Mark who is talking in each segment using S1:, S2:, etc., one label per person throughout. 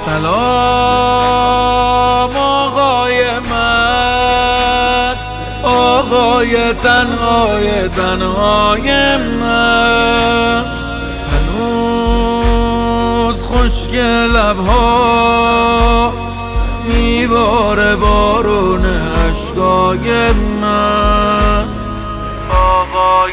S1: سلام آقای من، آقای تنهای من، هنوز خشک لب‌ها میباره بارون اشکای من. آقای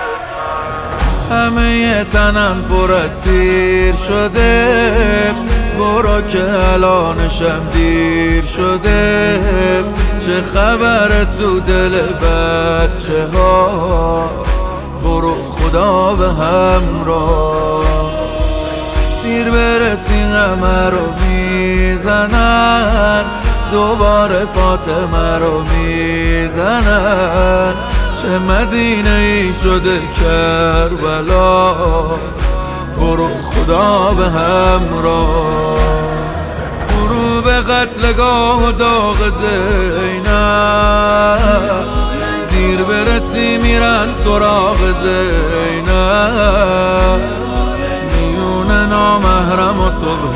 S1: همه تنم پر از تیر شده، برو که الانشم دیر شده. چه خبر تو دل بچه ها، برو خدا به همراه. دیر برسی قمر رو میزنن، دوباره فاطمه رو میزنن. چه مدینه ای شده کربلا، برو خدا به همراه. برو به قتلگاه و داغ زینب، دیر برسی میرن سراغ زینب. میون نامحرم و صبح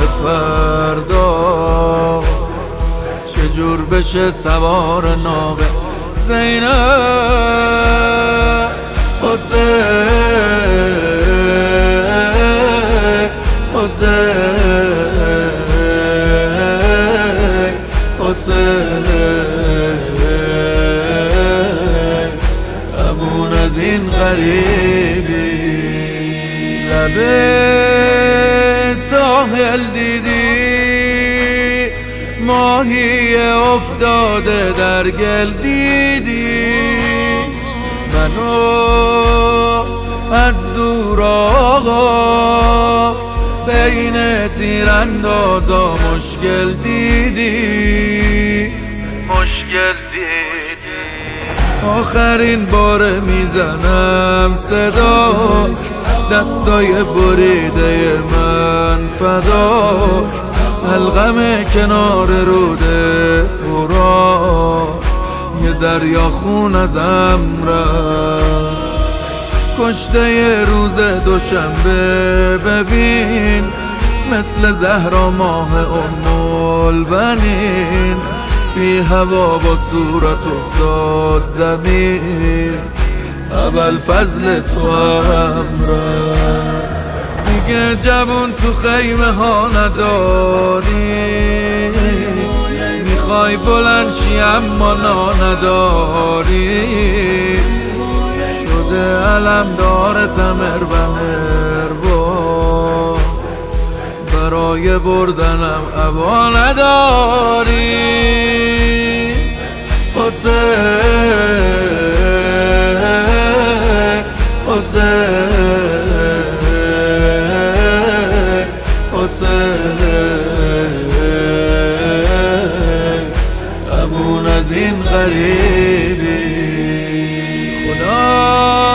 S1: فردا، چجور بشه سوار ناقه زینب. حسین حسین حسین، امون از این غریبی. لبه ساحل دیدی، ماهی افتاده در گل دیدی. منو از دور آقا بین تیراندازا مشکل دیدی، مشکل دیدی. آخرین بار میزنم صدات، دستای بریده من فدات. حلقم کنار رود فرات، یه دریا خون ازم رفت. کشته روز دوشنبه ببین، مثل زهرا ماه البنین. بی هوا با صورت افتاد زمین، اول فضل تو هم رفت. دیگه جوون تو خیمه ها نداری، میخوای بلند شی اما نا نداری. شده علمدار تمر و مهربان، برای بردنم ابا نداری. حسین حسین حسین، امون از این غریبی. خدا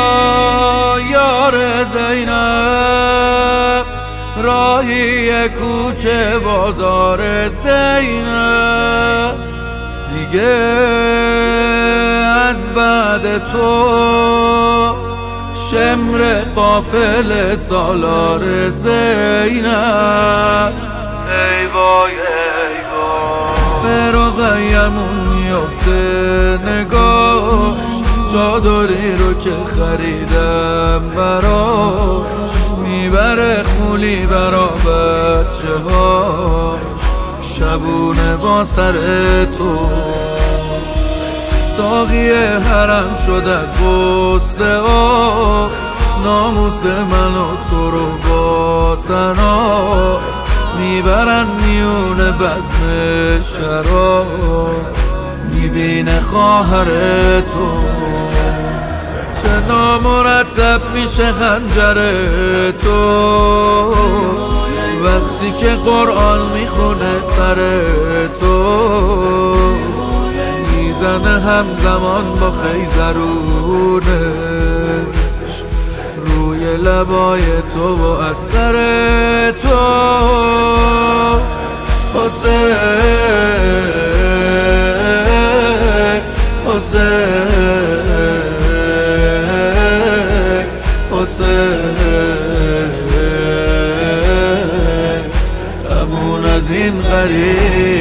S1: یار زینب، راهی کوچه بازار زینب. دیگه از بعد تو شمر قافل سالار زینب. ای وای ای وای، به رقیمون میفته نگاش، چادری رو که خریدم براش. میبره خولی برا بچه هاش، شبونه با سر تو. ساقی حرم شد از غصه ها، ناموس من و تو رو با تنها. میبرن میون بزم شراب، میبینه خواهر تو. چه نامرتب میشه خنجر تو، وقتی که قرآن میخونه سر تو. میزنه همزمان با خیزرونش روی لبای تو و اثر تو. حسین حسین حسین، امون از این ببری.